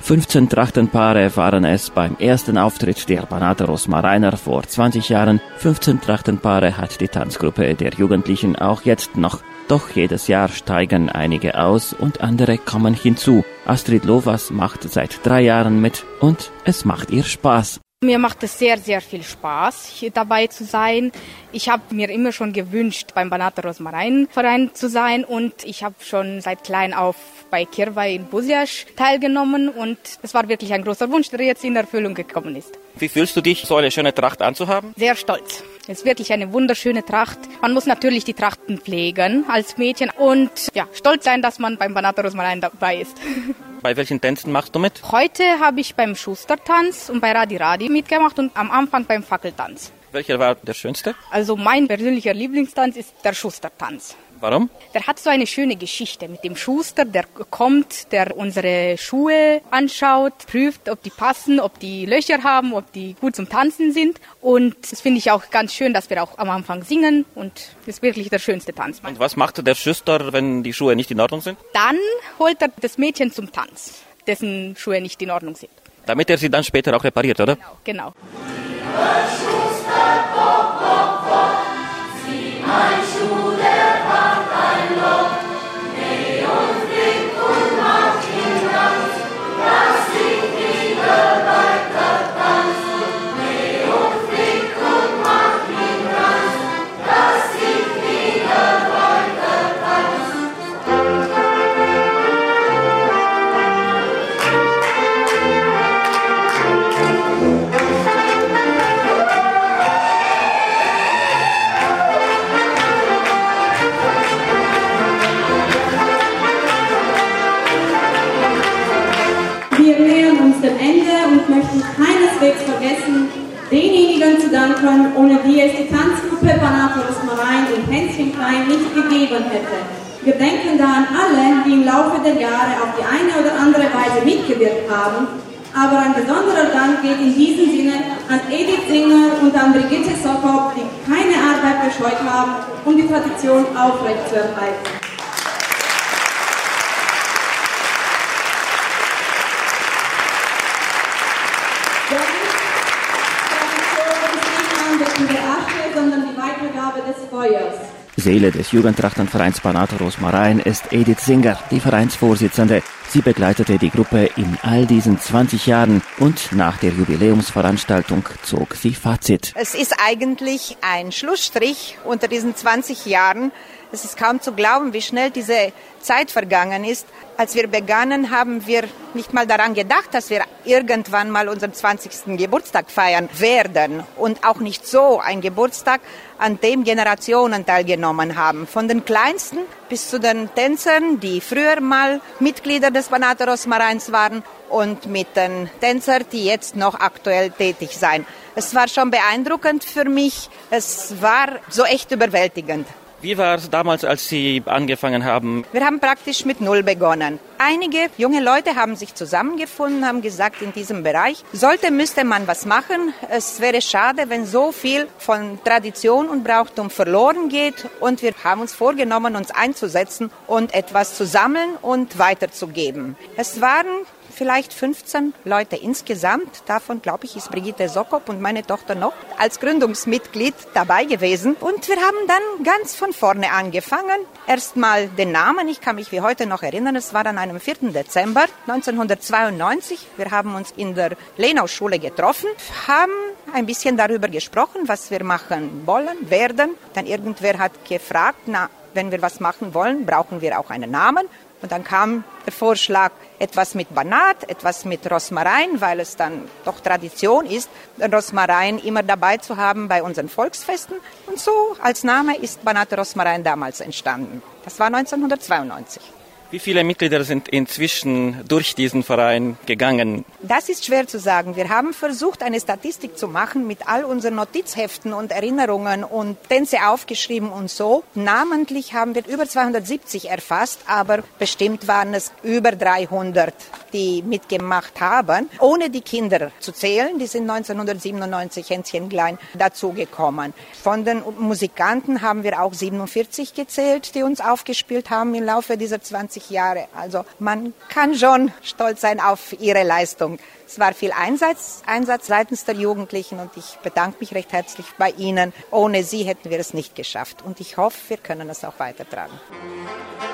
15 Trachtenpaare waren es beim ersten Auftritt der Banata Rosmarainer vor 20 Jahren. 15 Trachtenpaare hat die Tanzgruppe der Jugendlichen auch jetzt noch. Doch jedes Jahr steigen einige aus und andere kommen hinzu. Astrid Lovas macht seit 3 Jahren mit und es macht ihr Spaß. Mir macht es sehr, sehr viel Spaß, hier dabei zu sein. Ich habe mir immer schon gewünscht, beim Banata Rosmarainer Verein zu sein und ich habe schon seit klein auf bei Kirwai in Buziasz teilgenommen und es war wirklich ein großer Wunsch, der jetzt in Erfüllung gekommen ist. Wie fühlst du dich, so eine schöne Tracht anzuhaben? Sehr stolz. Es ist wirklich eine wunderschöne Tracht. Man muss natürlich die Trachten pflegen als Mädchen und ja, stolz sein, dass man beim Banata Rosmarainer dabei ist. Bei welchen Tänzen machst du mit? Heute habe ich beim Schustertanz und bei Radi Radi mitgemacht und am Anfang beim Fackeltanz. Welcher war der schönste? Also mein persönlicher Lieblingstanz ist der Schustertanz. Warum? Der hat so eine schöne Geschichte mit dem Schuster, der kommt, der unsere Schuhe anschaut, prüft, ob die passen, ob die Löcher haben, ob die gut zum Tanzen sind. Und das finde ich auch ganz schön, dass wir auch am Anfang singen und das ist wirklich der schönste Tanz. Und was macht der Schuster, wenn die Schuhe nicht in Ordnung sind? Dann holt er das Mädchen zum Tanz, dessen Schuhe nicht in Ordnung sind. Damit er sie dann später auch repariert, oder? Genau. Wir nähern uns dem Ende und möchten keineswegs vergessen, denjenigen zu danken, ohne die es die Tanzgruppe Banata Rosmarainer und Hänschen Klein nicht gegeben hätte. Wir denken da an alle, die im Laufe der Jahre auf die eine oder andere Weise mitgewirkt haben, aber ein besonderer Dank geht in diesem Sinne an Edith Singer und an Brigitte Sokop, die keine Arbeit gescheut haben, um die Tradition aufrechtzuerhalten. Der Asche, sondern die Weitergabe des Feuers. Seele des Jugendtrachtenvereins Banata Rosmarainer ist Edith Singer, die Vereinsvorsitzende. Sie begleitete die Gruppe in all diesen 20 Jahren und nach der Jubiläumsveranstaltung zog sie Fazit. Es ist eigentlich ein Schlussstrich unter diesen 20 Jahren. Es ist kaum zu glauben, wie schnell diese Zeit vergangen ist. Als wir begannen, haben wir nicht mal daran gedacht, dass wir irgendwann mal unseren 20. Geburtstag feiern werden. Und auch nicht so ein Geburtstag, an dem Generationen teilgenommen haben. Von den Kleinsten bis zu den Tänzern, die früher mal Mitglieder des Banata Rosmarainers waren und mit den Tänzern, die jetzt noch aktuell tätig sind. Es war schon beeindruckend für mich. Es war so echt überwältigend. Wie war es damals, als Sie angefangen haben? Wir haben praktisch mit Null begonnen. Einige junge Leute haben sich zusammengefunden, haben gesagt, in diesem Bereich müsste man was machen. Es wäre schade, wenn so viel von Tradition und Brauchtum verloren geht. Und wir haben uns vorgenommen, uns einzusetzen und etwas zu sammeln und weiterzugeben. Es waren vielleicht 15 Leute insgesamt. Davon, glaube ich, ist Brigitte Sokop und meine Tochter noch als Gründungsmitglied dabei gewesen. Und wir haben dann ganz von vorne angefangen. Erstmal den Namen, ich kann mich wie heute noch erinnern, es war an einem 4. Dezember 1992. Wir haben uns in der Lenau-Schule getroffen, haben ein bisschen darüber gesprochen, was wir machen wollen, werden. Dann irgendwer hat gefragt, wenn wir was machen wollen, brauchen wir auch einen Namen. Und dann kam der Vorschlag, etwas mit Banat, etwas mit Rosmarainer, weil es dann doch Tradition ist, Rosmarainer immer dabei zu haben bei unseren Volksfesten. Und so als Name ist Banata Rosmarainer damals entstanden. Das war 1992. Wie viele Mitglieder sind inzwischen durch diesen Verein gegangen? Das ist schwer zu sagen. Wir haben versucht, eine Statistik zu machen mit all unseren Notizheften und Erinnerungen und Tänze aufgeschrieben und so. Namentlich haben wir über 270 erfasst, aber bestimmt waren es über 300, die mitgemacht haben, ohne die Kinder zu zählen. Die sind 1997 Hänschen Klein dazugekommen. Von den Musikanten haben wir auch 47 gezählt, die uns aufgespielt haben im Laufe dieser 20 20 Jahre. Also man kann schon stolz sein auf ihre Leistung. Es war viel Einsatz seitens der Jugendlichen und ich bedanke mich recht herzlich bei Ihnen. Ohne Sie hätten wir es nicht geschafft und ich hoffe, wir können es auch weitertragen.